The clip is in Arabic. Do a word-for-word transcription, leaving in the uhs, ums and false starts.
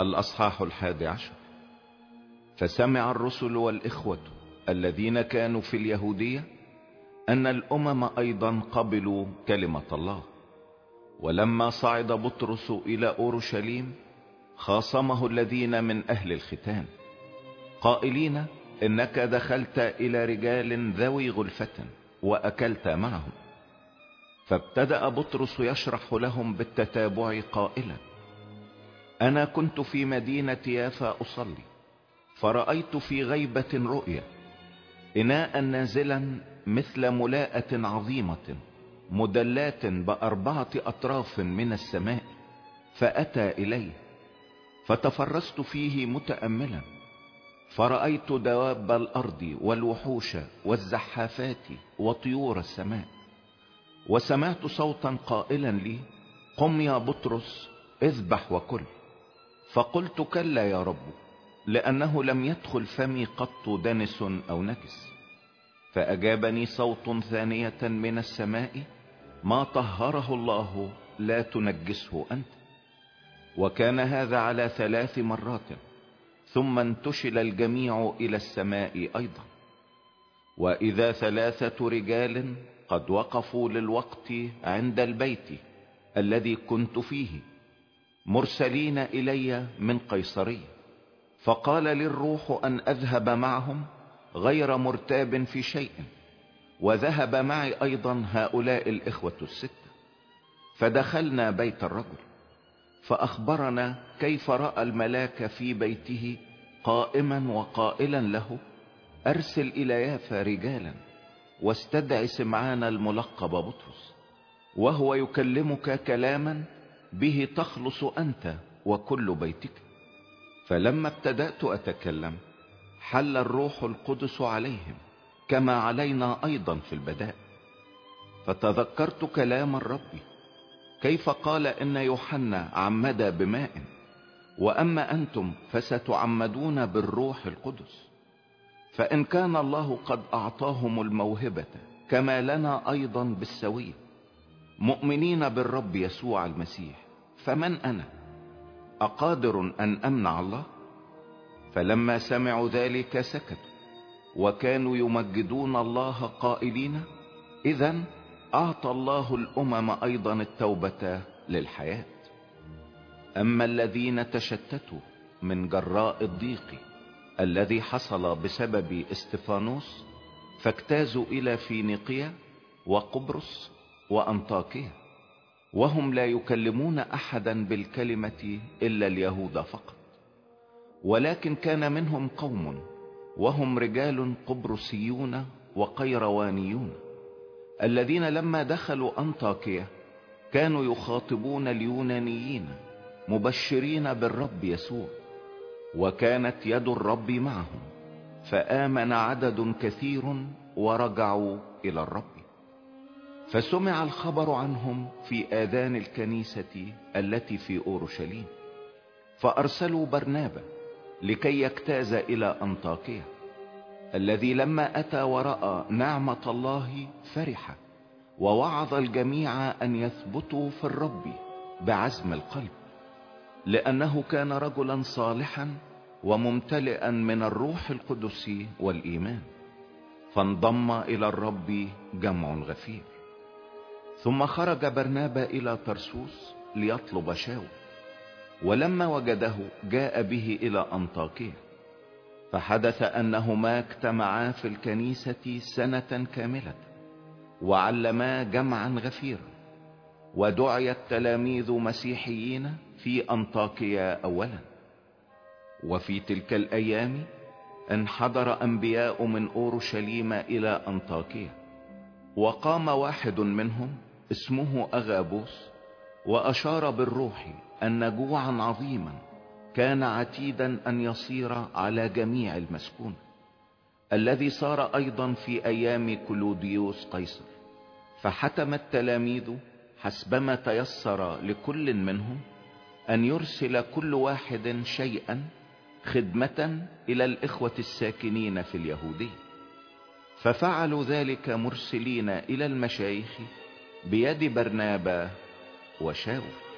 الأصحاح الحادي عشر. فسمع الرسل والإخوة الذين كانوا في اليهودية أن الأمم أيضا قبلوا كلمة الله. ولما صعد بطرس إلى أورشليم خاصمه الذين من أهل الختان قائلين: إنك دخلت إلى رجال ذوي غلفة وأكلت معهم. فابتدأ بطرس يشرح لهم بالتتابع قائلا: أنا كنت في مدينة يافا أصلي، فرأيت في غيبة رؤيا إناء نازلا مثل ملاءة عظيمة مدلات بأربعة أطراف من السماء، فأتى إلي فتفرست فيه متأملا، فرأيت دواب الأرض والوحوش والزحافات وطيور السماء. وسمعت صوتا قائلا لي: قم يا بطرس، اذبح وكل. فقلت: كلا يا رب، لأنه لم يدخل فمي قط دنس أو نجس. فأجابني صوت ثانية من السماء: ما طهره الله لا تنجسه أنت. وكان هذا على ثلاث مرات، ثم انتشل الجميع إلى السماء أيضا. وإذا ثلاثة رجال قد وقفوا للوقت عند البيت الذي كنت فيه مرسلين إلي من قيصرية، فقال لي الروح أن أذهب معهم غير مرتاب في شيء. وذهب معي أيضا هؤلاء الإخوة الستة، فدخلنا بيت الرجل، فأخبرنا كيف رأى الملاك في بيته قائما وقائلا له: أرسل إلى يافا رجالا واستدع سمعان الملقب بطرس، وهو يكلمك كلاما به تخلص أنت وكل بيتك. فلما ابتدأت أتكلم حل الروح القدس عليهم كما علينا أيضا في البداء. فتذكرت كلام الرب كيف قال إن يوحنا عمد بماء، وأما أنتم فستعمدون بالروح القدس. فإن كان الله قد أعطاهم الموهبة كما لنا أيضا بالسوية مؤمنين بالرب يسوع المسيح، فمن أنا أقادر أن أمنع الله؟ فلما سمعوا ذلك سكتوا، وكانوا يمجدون الله قائلين: إذن أعطى الله الأمم أيضا التوبة للحياة. أما الذين تشتتوا من جراء الضيق الذي حصل بسبب استفانوس فاجتازوا إلى فينيقيا وقبرص وأنطاكيا، وهم لا يكلمون أحدا بالكلمة إلا اليهود فقط. ولكن كان منهم قوم وهم رجال قبرصيون وقيروانيون، الذين لما دخلوا أنطاكيا كانوا يخاطبون اليونانيين مبشرين بالرب يسوع، وكانت يد الرب معهم، فآمن عدد كثير ورجعوا إلى الرب. فسمع الخبر عنهم في آذان الكنيسة التي في أورشليم، فأرسلوا برنابا لكي يجتاز إلى أنطاكيا، الذي لما أتى ورأى نعمة الله فرح، ووعظ الجميع أن يثبتوا في الرب بعزم القلب، لأنه كان رجلا صالحا وممتلئا من الروح القدس والإيمان. فانضم إلى الرب جمع غفير. ثم خرج برنابا إلى ترسوس ليطلب شاول، ولما وجده جاء به إلى أنطاكيا. فحدث أنهما اجتمعا في الكنيسة سنة كاملة وعلما جمعا غفيرا، ودعي التلاميذ مسيحيين في أنطاكيا أولا. وفي تلك الأيام انحدر أنبياء من أورشليم إلى أنطاكيا، وقام واحد منهم اسمه أغابوس وأشار بالروح أن جوعا عظيما كان عتيدا أن يصير على جميع المسكون، الذي صار أيضا في أيام كلوديوس قيصر. فحتم التلاميذ حسبما تيسر لكل منهم أن يرسل كل واحد شيئا خدمة إلى الإخوة الساكنين في اليهودية. ففعلوا ذلك مرسلين إلى المشايخ بيد برنابا وشاول.